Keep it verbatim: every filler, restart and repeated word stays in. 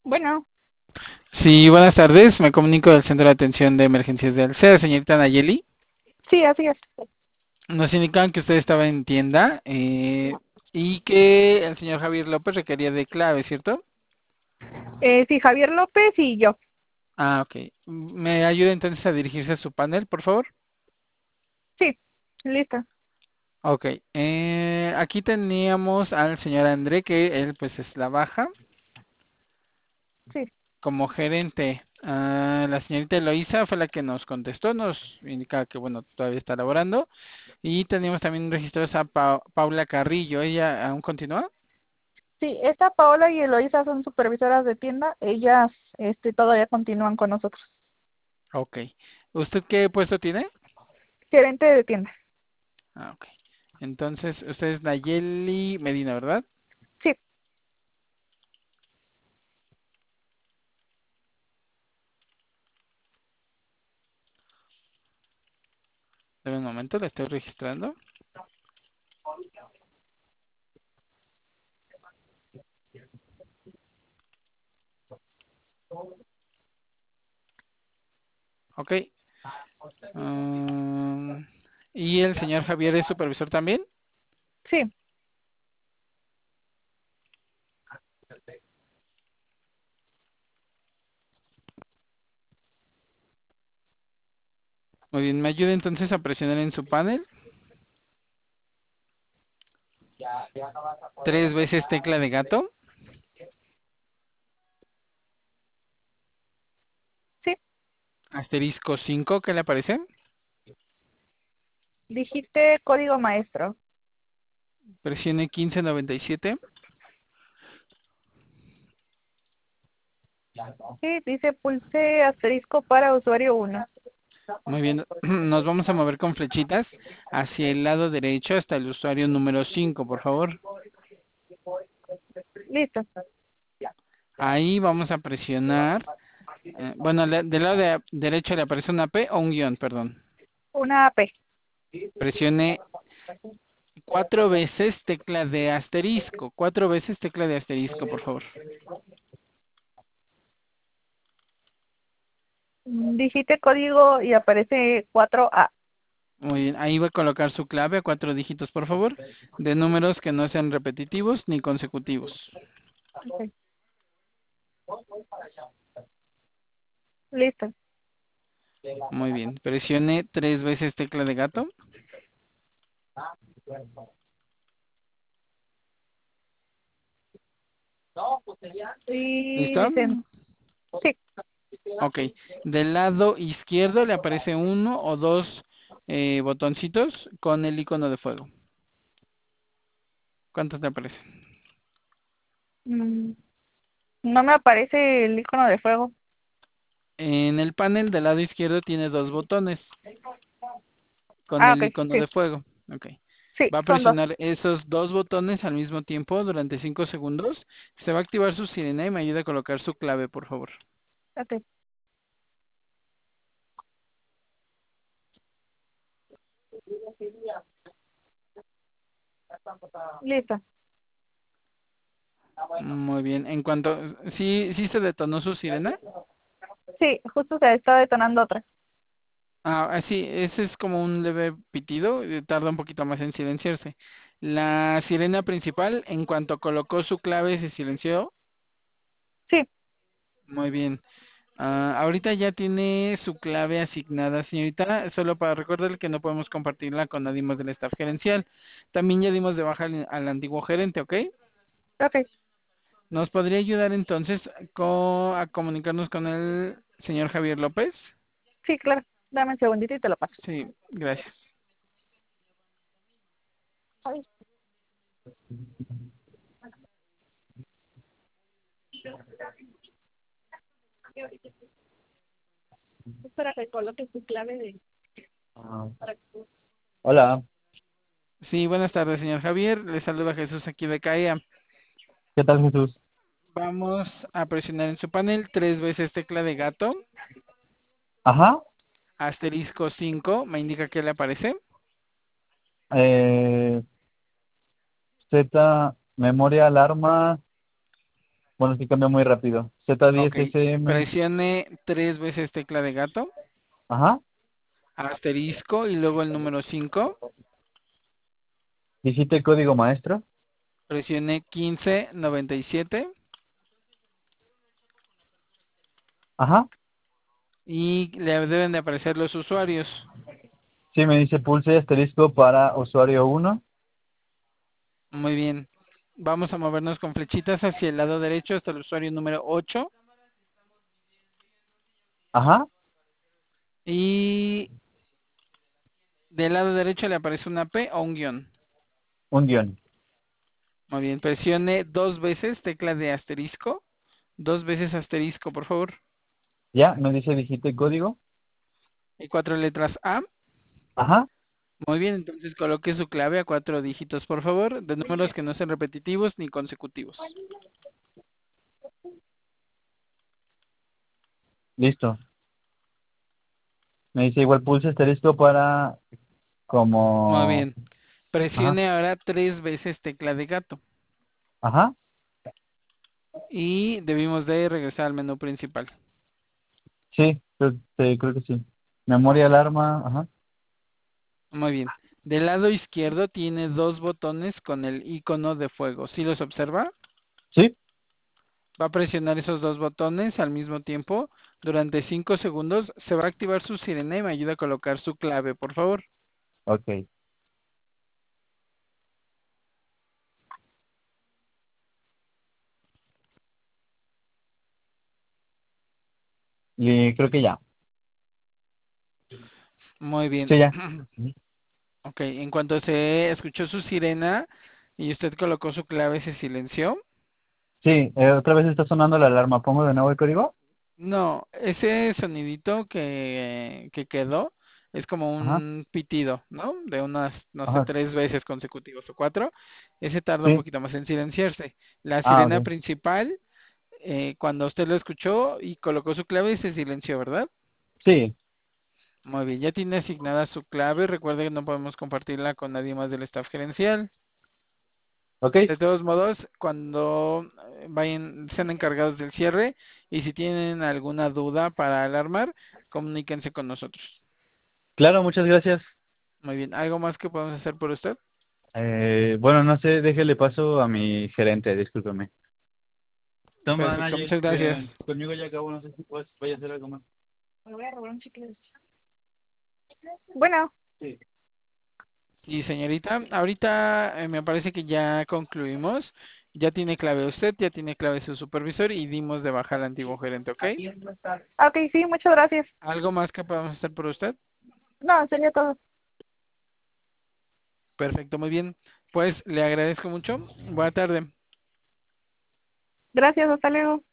Bueno, Sí, buenas tardes. Me comunico del Centro de Atención de Emergencias de Alcea, señorita Nayeli. sí, así es. Nos indican que usted estaba en tienda eh, y que el señor Javier López requería de clave, ¿cierto? Eh, sí, Javier López y yo. Ah, ok. ¿Me ayuda entonces a dirigirse a su panel, por favor? Sí, listo. Ok. Eh, aquí teníamos al señor André, que él pues es la baja Sí, como gerente. Ah, la señorita Eloísa fue la que nos contestó, nos indica que bueno, todavía está laborando. Y tenemos también registrados a Pa- Paula Carrillo. ¿Ella aún continúa? sí, esta Paola y Eloisa son supervisoras de tienda. Ellas, este, todavía continúan con nosotros. Ok. ¿Usted qué puesto tiene? Gerente de tienda. Ah, ok. Entonces, usted es Nayeli Medina, ¿verdad? Sí, Deme un momento, la estoy registrando. Ok. Mm, ¿y el señor Javier es supervisor también? sí. Muy bien, ¿me ayuda entonces a presionar en su panel? Tres veces tecla de gato. Sí, Asterisco cinco, ¿qué le aparece? dijiste código maestro. Presione quince noventa y siete. Sí, dice pulse asterisco para usuario uno. Muy bien, nos vamos a mover con flechitas hacia el lado derecho hasta el usuario número cinco, por favor. Listo. Ahí vamos a presionar. Eh, bueno, le- del lado de- derecho le aparece una P o un guión, perdón. Una A P. Presione cuatro veces tecla de asterisco. Cuatro veces tecla de asterisco, por favor. Dijiste código y aparece cuatro A. Muy bien, ahí va a colocar su clave a cuatro dígitos, por favor, de números que no sean repetitivos ni consecutivos. Ok. Listo. Muy bien, presione tres veces tecla de gato. Y ¿Listo? dicen, sí, Ok, del lado izquierdo le aparece uno o dos eh, botoncitos con el icono de fuego. ¿Cuántos le aparecen? mm, no me aparece el icono de fuego. En el panel del lado izquierdo tiene dos botones con Ah, el ok, icono sí, de fuego. Ok. sí, Va a son dos. presionar esos dos botones al mismo tiempo durante cinco segundos. Se va a activar su sirena y me ayuda a colocar su clave, por favor. Ok, listo. Muy bien. En cuanto... ¿Sí, sí se detonó su sirena? Sí, justo se está detonando otra. Ah, ah, sí, ese es como un leve pitido, eh, tarda un poquito más en silenciarse. La sirena principal, en cuanto colocó su clave, se silenció. Sí, Muy bien. Ah, ahorita ya tiene su clave asignada, señorita, solo para recordarle que no podemos compartirla con nadie más del staff gerencial. También ya dimos de baja al, al antiguo gerente, ¿ok? ok, ¿Nos podría ayudar entonces co- a comunicarnos con el señor Javier López? sí, claro. Dame un segundito y te lo paso. Sí, gracias. Ay, espera que coloque tu clave de... Ah, hola, Sí, buenas tardes, señor Javier. Le saluda Jesús aquí de CAEA. ¿qué tal, Jesús? Vamos a presionar en su panel tres veces tecla de gato, Ajá, asterisco cinco, me indica que le aparece. eh, Z, memoria, alarma, Bueno, es que cambia muy rápido. Z diez Ok, S M. presione tres veces tecla de gato, Ajá. asterisco y luego el número cinco. Digite el código maestro. Presione quince noventa y siete Ajá. y le deben de aparecer los usuarios. Sí, me dice pulse asterisco para usuario uno. Muy bien. Vamos a movernos con flechitas hacia el lado derecho hasta el usuario número ocho. Ajá. Y del lado derecho le aparece una P o un guión. Un guión. Muy bien. Presione dos veces tecla de asterisco. Dos veces asterisco, por favor. Ya, me dice digite el código. Y cuatro letras A. Ajá. Muy bien, entonces coloque su clave a cuatro dígitos, por favor, de números que no sean repetitivos ni consecutivos. Listo. Me dice igual pulse asterisco para Muy como... bien. Ajá. Presione ahora tres veces tecla de gato. Ajá. Y debimos de regresar al menú principal. Sí, creo, sí, creo que sí. Memoria alarma. Ajá. Muy bien. Del lado izquierdo tiene dos botones con el icono de fuego. ¿Sí los observa? Sí. Va a presionar esos dos botones al mismo tiempo. Durante cinco segundos se va a activar su sirena y me ayuda a colocar su clave, por favor. Ok. Y creo que ya. Muy bien. Sí, ya. Ok, en cuanto se escuchó su sirena y usted colocó su clave, ¿se silenció? Sí, eh, otra vez está sonando la alarma. ¿Pongo de nuevo el código? No, ese sonidito que, que quedó es como Ajá. un pitido, ¿no? De unas, no sé, Ajá. tres veces consecutivos o cuatro. Ese tarda un Sí. poquito más en silenciarse. La Ah, sirena ok. principal, eh, cuando usted lo escuchó y colocó su clave, se silenció, ¿verdad? Sí. Muy bien, ya tiene asignada su clave. Recuerde que no podemos compartirla con nadie más del staff gerencial. Ok. De todos modos, cuando eh, vayan, sean encargados del cierre y si tienen alguna duda para alarmar, comuníquense con nosotros. Claro, muchas gracias. Muy bien, ¿algo más que podemos hacer por usted? Eh, bueno, no sé, déjele paso a mi gerente, discúlpeme. Toma, Perfecto, Naye, muchas gracias. eh, conmigo ya acabo, no sé si puedes, vaya a hacer algo más. Me voy a robar un chicle. Bueno, Sí. Y señorita, ahorita eh, me parece que ya concluimos. Ya tiene clave usted, ya tiene clave su supervisor y dimos de baja al antiguo gerente, ¿ok? ok, sí, muchas gracias. ¿Algo más que podamos hacer por usted? No, sería todo. Perfecto, muy bien. Pues le agradezco mucho. Buena tarde. Gracias, hasta luego.